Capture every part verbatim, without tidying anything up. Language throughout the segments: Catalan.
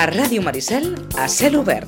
A Ràdio Maricel, a cel obert.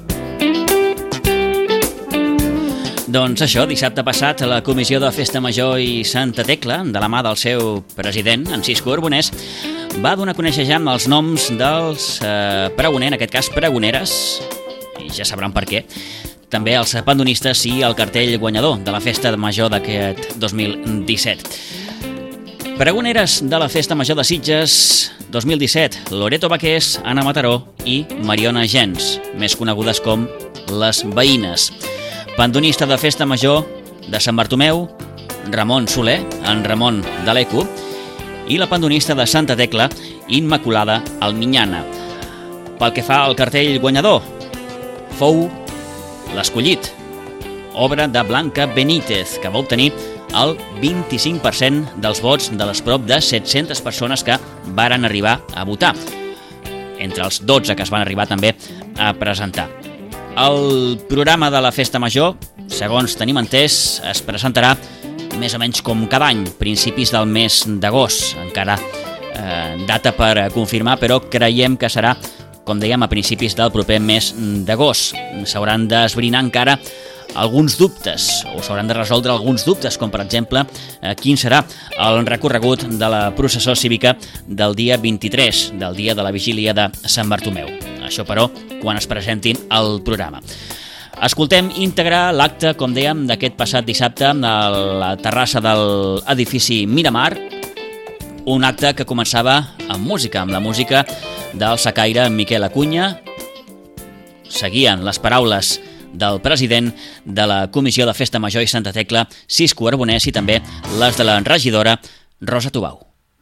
Doncs això, dissabte passat, la Comissió de Festa Major i Santa Tecla, de la mà del seu president, en Cisco Arbonès, va donar a conèixer ja els noms dels eh, pregoners, en aquest cas pregoneres, i ja sabran per què, també els pandonistes i el cartell guanyador de la Festa Major d'aquest dos mil disset. Pregoneres de la Festa Major de Sitges dos mil disset, Loreto Baqués, Anna Mataró i Mariona Gens, més conegudes com les Veïnes. Pandonista de Festa Major de Sant Bartomeu, Ramon Soler, en Ramon de l'Eco, i la pandonista de Santa Tecla, Immaculada Alminyana. Pel que fa al cartell guanyador, fou l'Escollit, obra de Blanca Benítez, que va obtenir el vint-i-cinc per cent dels vots de les prop de set-centes persones que varen arribar a votar, entre els dotze que es van arribar també a presentar. El programa de la Festa Major, segons tenim entès, es presentarà més o menys com cada any, principis del mes d'agost. Encara eh, data per confirmar, però creiem que serà, com dèiem, a principis del proper mes d'agost. S'hauran d'esbrinar encara alguns dubtes, o s'hauran de resoldre alguns dubtes, com per exemple eh, quin serà el recorregut de la processó cívica del dia vint-i-tres, del dia de la vigília de Sant Bartomeu. Això, però, quan es presentin el programa. Escoltem íntegre l'acte, com dèiem, d'aquest passat dissabte a la terrassa de l'edifici Miramar, un acte que començava amb música, amb la música del sacaire Miquel Acuña. Seguien les paraules del president de la Comissió de Festa Major i Santa Tecla, Cisco Arbonès, i també les de la regidora Rosa Tubau.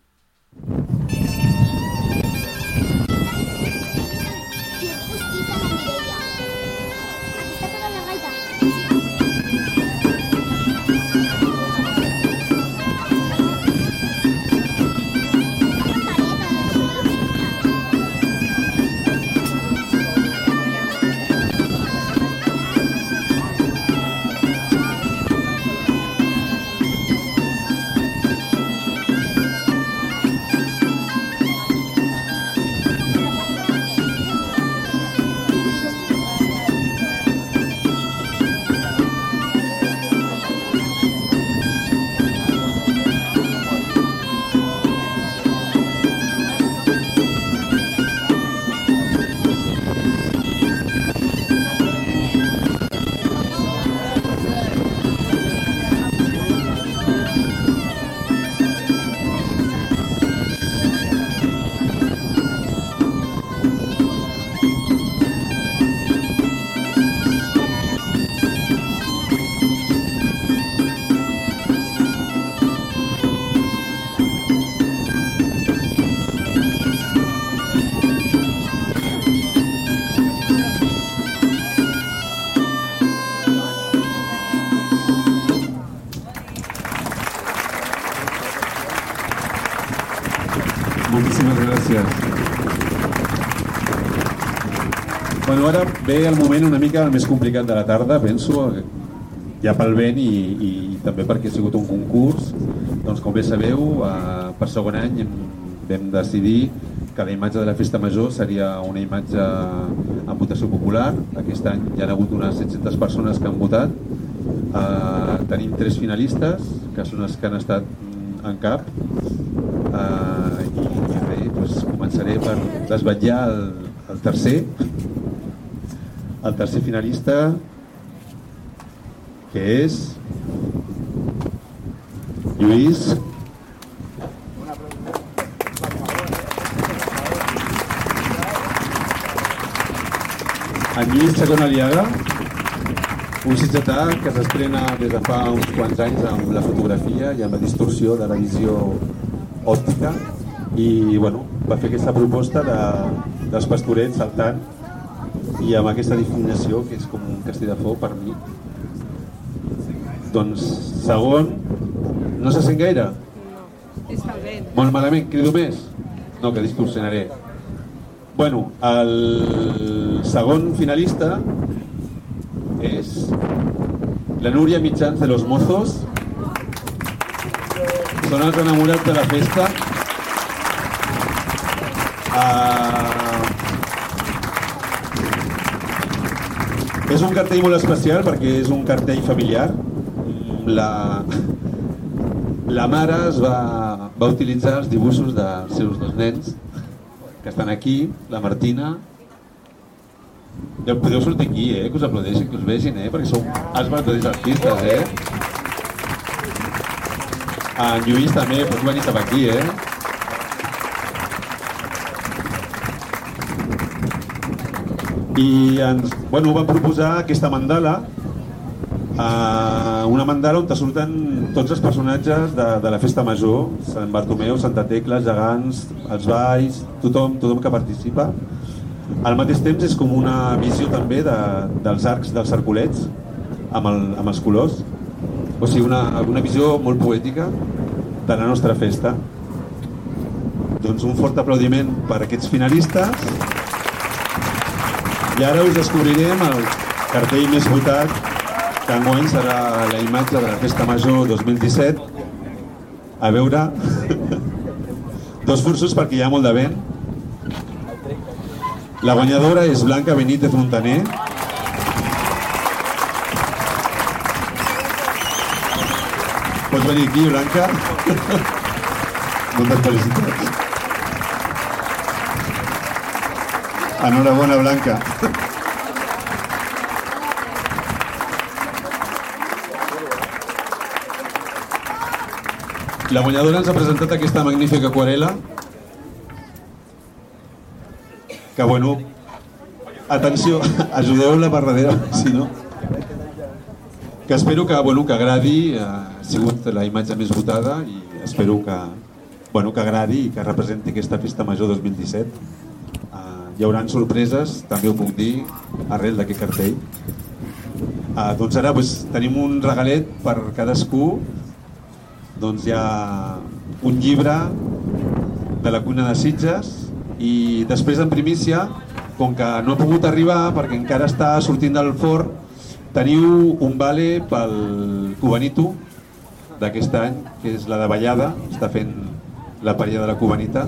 Moltíssimes gràcies. Bueno, ara ve el moment una mica més complicat de la tarda, penso, ja pel vent i, i també perquè ha sigut un concurs. Doncs com bé sabeu, eh, per segon any vam decidir que la imatge de la Festa Major seria una imatge amb votació popular. Aquest any hi ha hagut unes set-centes persones que han votat. Eh, tenim tres finalistes, que són els que han estat en cap. Uh, i, i bé, doncs començaré per desvetllar el, el tercer el tercer finalista, que és Lluís en Lluís Chacón Aliaga, un sitgetà que s'estrena des de fa uns quants anys amb la fotografia i amb la distorsió de la visió òptica, i bueno, va fer aquesta proposta de, dels pastorets saltant i amb aquesta definició que és com un castell de foc per mi. Doncs segon, no se sent gaire? No, està bé. Molt malament, crido més? No, que distorsionaré. Bueno, el segon finalista és la Núria Mitjans de los Mozos. Són els enamorats de la festa. Uh, És un cartell molt especial perquè és un cartell familiar. La, la mare es va, va utilitzar els dibuixos dels seus dos nens que estan aquí, la Martina. Ja podeu sortir aquí, eh? Que us aplaudeixin, que us vegin, eh? Perquè sou els verdaders artistes, eh? En Lluís també, pots venir cap aquí, eh? I ens, bueno, vam proposar aquesta mandala, eh, una mandala on te surten tots els personatges de, de la festa major, Sant Bartomeu, Santa Tecla, gegants, els balls, tothom, tothom que participa. Al mateix temps és com una visió també de, dels arcs dels cercolets amb, el, amb els colors, o sigui una, una visió molt poètica de la nostra festa. Doncs un fort aplaudiment per aquests finalistes i ara us descobrirem el cartell més votat, que enguany serà la imatge de la Festa Major dos mil disset. A veure, dos forços perquè hi ha molt de vent. La guanyadora és Blanca Benítez Montaner. Pots venir aquí, Blanca? Moltes felicitats. Enhorabona, Blanca. La guanyadora ens ha presentat aquesta magnífica aquarel·la que, bueno, atenció, ajudeu-la per darrere, si no. Que espero que, bueno, que agradi, ha sigut la imatge més votada i espero que, bueno, que agradi i que representi aquesta Festa Major dos mil disset. Uh, hi haurà sorpreses, també ho puc dir, arrel d'aquest cartell. Uh, doncs ara pues, tenim un regalet per cadascú. Doncs hi ha un llibre de la cuina de Sitges i després en primícia, com que no ha pogut arribar perquè encara està sortint del forn, teniu un vale pel Cubanito d'aquest any, que és la de Vallada, està fent la paella de la cubanita.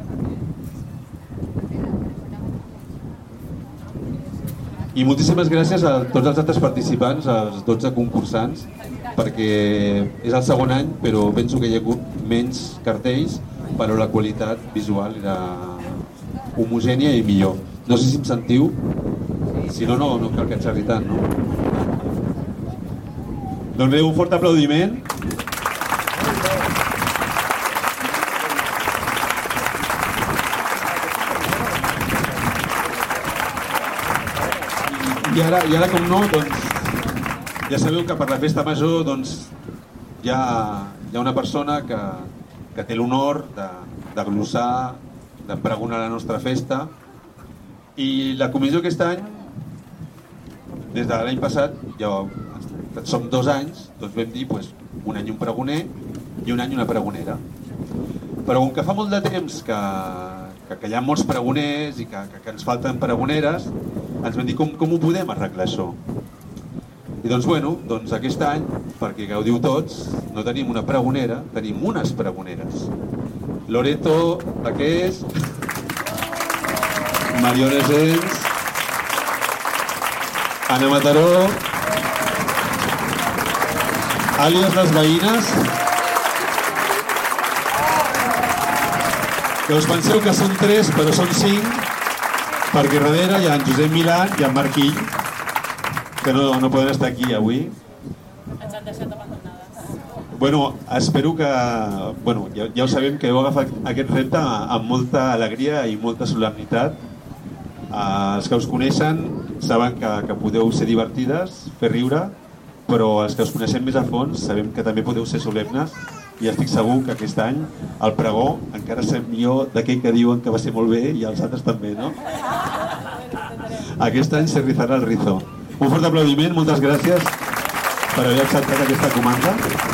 I moltíssimes gràcies a tots els altres participants, als dotze concursants, perquè és el segon any, però penso que hi ha hagut menys cartells, però la qualitat visual era homogènia i millor. No sé si em sentiu, si no, no, no cal que xerri tant, no? Doncs bé, un fort aplaudiment. I ara, i ara com no, doncs, ja sabeu que per la Festa Major doncs, hi, ha, hi ha una persona que, que té l'honor de, de glossar, de pregonar la nostra festa, i la comissió aquest any, des de l'any passat, ja som dos anys, doncs vam dir pues, un any un pregoner i un any una pregonera. Però com que fa molt de temps que, que, que hi ha molts pregoners i que, que, que ens falten pregoneres, ens vam dir com, com ho podem arreglar això. I doncs, bueno, doncs aquest any, perquè gaudiu tots, no tenim una pregonera, tenim unes pregoneres. Loreto, la que és, Mariona Gens, Anna Mataró, àlies les veïnes, que us penseu que són tres, però són cinc, perquè darrere hi ha en Josep Milà i en Marquill, que no, no poden estar aquí avui. Ens han deixat abandonades. Bueno, espero que... Bueno, ja, ja ho sabem que heu agafat aquest repte amb molta alegria i molta solemnitat. Uh, els que us coneixen saben que, que podeu ser divertides, fer riure, però els que us coneixem més a fons sabem que també podeu ser solemnes i estic segur que aquest any el pregó encara serà millor d'aquell que diuen que va ser molt bé i els altres també, no? Aquest any se rizarà el rizo. Un fort aplaudiment, moltes gràcies per haver acceptat aquesta comanda.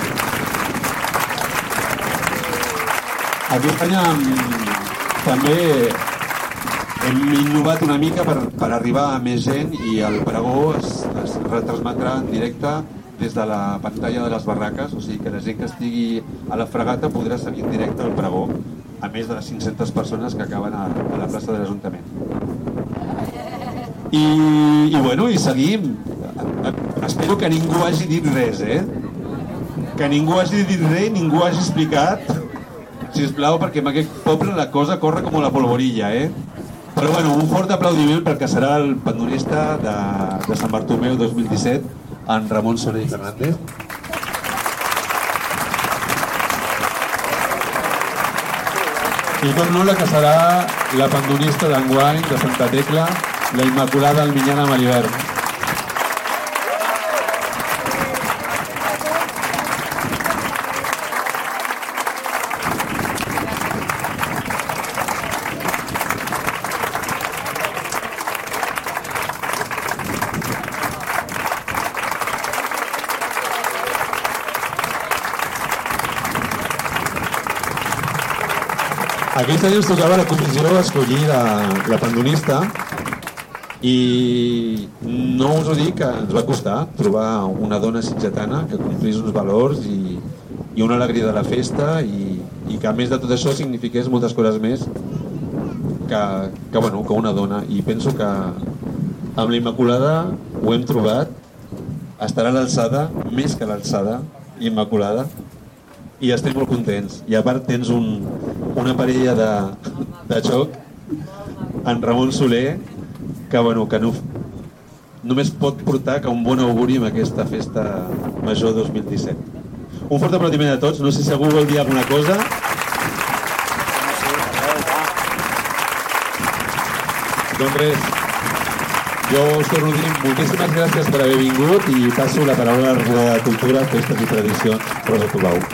Aquest any també hem innovat una mica per, per arribar a més gent i el pregó es, es retransmetrà en directe des de la pantalla de les barraques, o sigui que la gent que estigui a la fregata podrà seguir en directe el pregó, a més de les cinc-centes persones que acaben a, a la plaça de l'Ajuntament. I, i bueno, i seguim. Espero que ningú hagi dit res, eh? Que ningú hagi dit res, ningú hagi explicat, sisplau, perquè en aquest poble la cosa corre com la polvorilla, eh? Però bueno, un fort aplaudiment pel que serà el pandonista de, de Sant Bartomeu dos mil disset, en Ramon Soler i Fernández. I com no, la que serà la pandonista d'enguany de Santa Tecla, la Immaculada Alminyana Maribert. Aquest any ens tocava la comissió escollir la, la pandonista i no us ho dic, que ens va costar trobar una dona sitgetana que complís uns valors i, i una alegria de la festa i, i que a més de tot això signifiqués moltes coses més que, que, bueno, que una dona. I penso que amb la Immaculada ho hem trobat, estarà a l'alçada, més que a l'alçada, Immaculada, i estem molt contents. I a part tens un, una parella de, de xoc, en Ramon Soler, que, bueno, que no, només pot portar que un bon auguri amb aquesta festa major dos mil disset. Un fort aplaudiment a tots. No sé si algú vol dir alguna cosa. Doncs res, jo us torno a dir moltíssimes gràcies per haver vingut i passo la paraula a la regidora de Cultura, Festes i Tradicions, Rosa Tubau.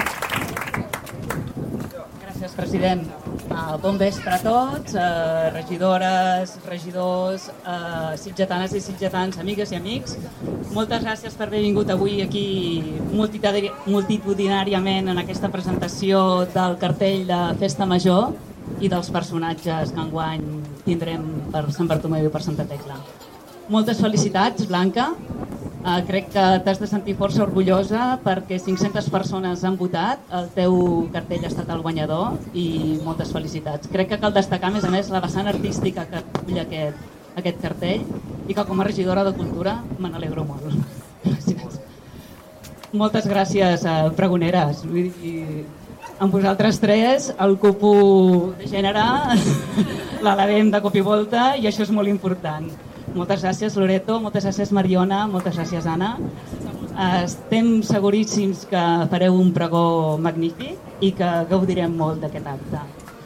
President, uh, bon vespre a tots, uh, regidores, regidors, uh, sitgetanes i sitgetans, amigues i amics. Moltes gràcies per haver vingut avui aquí multitudinàriament en aquesta presentació del cartell de Festa Major i dels personatges que enguany tindrem per Sant Bartomeu i per Santa Tecla. Moltes felicitats, Blanca. Uh, crec que t'has de sentir força orgullosa perquè cinc-centes persones han votat, el teu cartell ha estat el guanyador i moltes felicitats. Crec que cal destacar, a més a més, la vessant artística que acull aquest, aquest cartell i que com a regidora de Cultura me n'alegro molt. Gràcies. Moltes gràcies, uh, pregoneres. Vull dir, amb vosaltres tres el cupo de gènere l'elevem de cop i volta i això és molt important. Moltes gràcies, Loreto, moltes gràcies, Mariona, moltes gràcies, Anna. Estem seguríssims que fareu un pregó magnífic i que gaudirem molt d'aquest acte.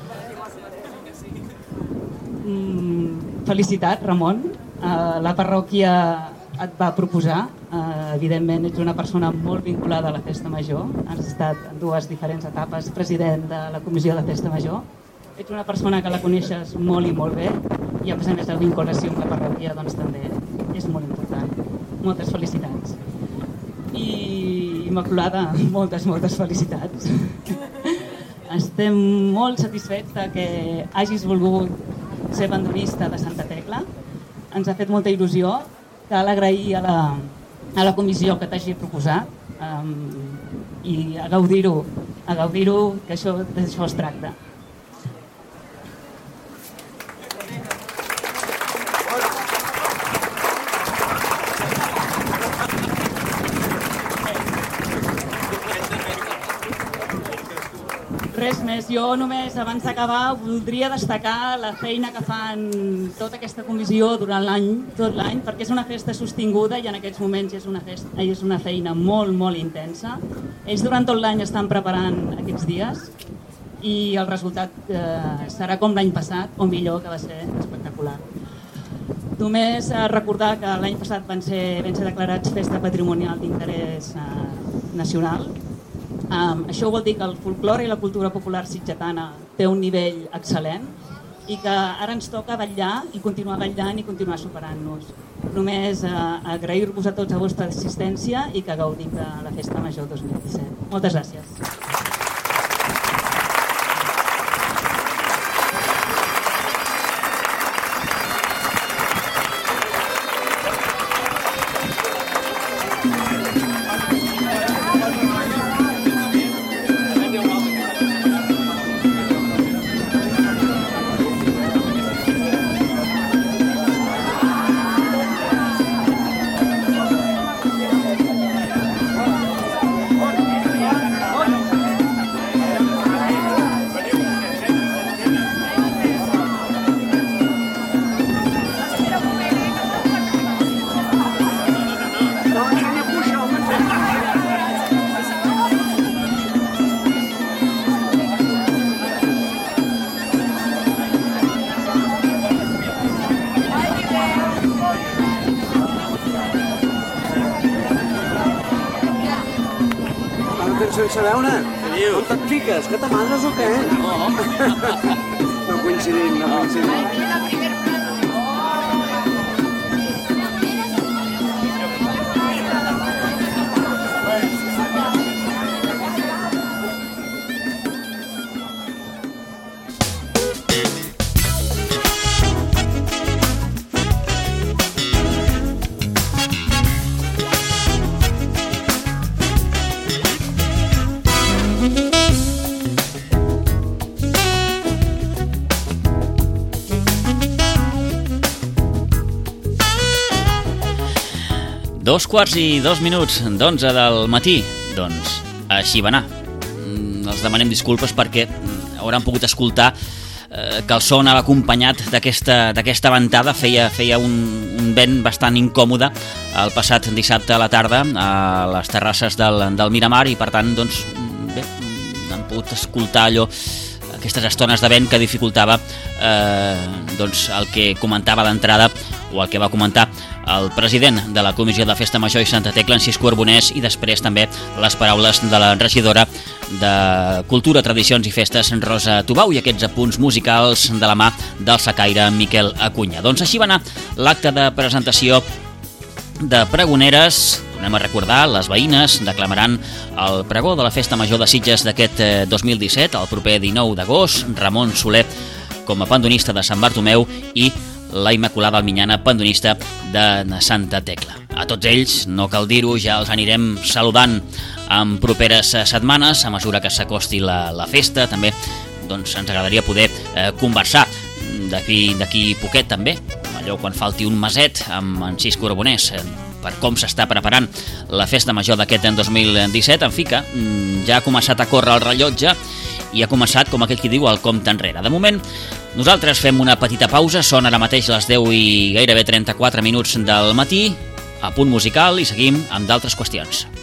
Mm, felicitat, Ramon. Uh, la parròquia et va proposar. Uh, evidentment, ets una persona molt vinculada a la Festa Major. Has estat en dues diferents etapes president de la Comissió de Festa Major. Ets una persona que la coneixes molt i molt bé i a més a més la vinculació amb la parròquia doncs, també és molt important. Moltes felicitats. I Immaculada, moltes, moltes felicitats. Estem molt satisfets de que hagis volgut ser bandonista de Santa Tecla. Ens ha fet molta il·lusió. Cal agrair a la, a la comissió que t'hagi proposat um, i a gaudir-ho, a gaudir-ho, que això, d'això es tracta. Res més, jo només abans d'acabar voldria destacar la feina que fan tota aquesta comissió durant l'any, tot l'any, perquè és una festa sostinguda i en aquests moments és una, festa, és una feina molt, molt intensa. Ells durant tot l'any estan preparant aquests dies i el resultat eh, serà com l'any passat, o millor, que va ser espectacular. Només eh, recordar que l'any passat van ser, van ser declarats festa patrimonial d'interès eh, nacional. Um, això vol dir que el folklore i la cultura popular sitgetana té un nivell excel·lent i que ara ens toca vetllar i continuar vetllant i continuar superant-nos. Només uh, agrair-vos a tots la vostra assistència i que gaudim de la Festa Major dos mil disset. Moltes gràcies. Però sense veure. On te't fiques? Que t'amagres o què? No. No coincidim, no coincidim. Dos quarts i dos minuts d'onze del matí. Doncs així va anar. Els demanem disculpes perquè hauran pogut escoltar eh, que el so anava acompanyat d'aquesta d'aquesta ventada. Feia, feia un, un vent bastant incòmode el passat dissabte a la tarda a les terrasses del, del Miramar i per tant doncs, bé, han pogut escoltar allò, aquestes estones de vent que dificultava eh, doncs el que comentava d'entrada o el que va comentar el president de la Comissió de Festa Major i Santa Tecla, en Cisco Arbonès, i després també les paraules de la regidora de Cultura, Tradicions i Festes, Rosa Tubau, i aquests apunts musicals de la mà del sacaire Miquel Acuña. Doncs així va anar l'acte de presentació de pregoneres. Anem a recordar, les veïnes declamaran el pregó de la Festa Major de Sitges d'aquest dos mil disset, el proper dinou d'agost, Ramon Soler com a pandonista de Sant Bartomeu i la Immaculada Alminyana, pandonista de Santa Tecla. A tots ells, no cal dir-ho, ja els anirem saludant en properes setmanes, a mesura que s'acosti la, la festa. També doncs, ens agradaria poder eh, conversar d'aquí d'aquí poquet també, allò quan falti un meset amb en Cisco Arbonès, eh, per com s'està preparant la festa major d'aquest dos mil disset. En fi que ja ha començat a córrer el rellotge i ha començat, com aquell qui diu, el compte enrere. De moment, nosaltres fem una petita pausa, són ara mateix les deu i gairebé trenta-quatre minuts del matí, a punt musical, i seguim amb d'altres qüestions.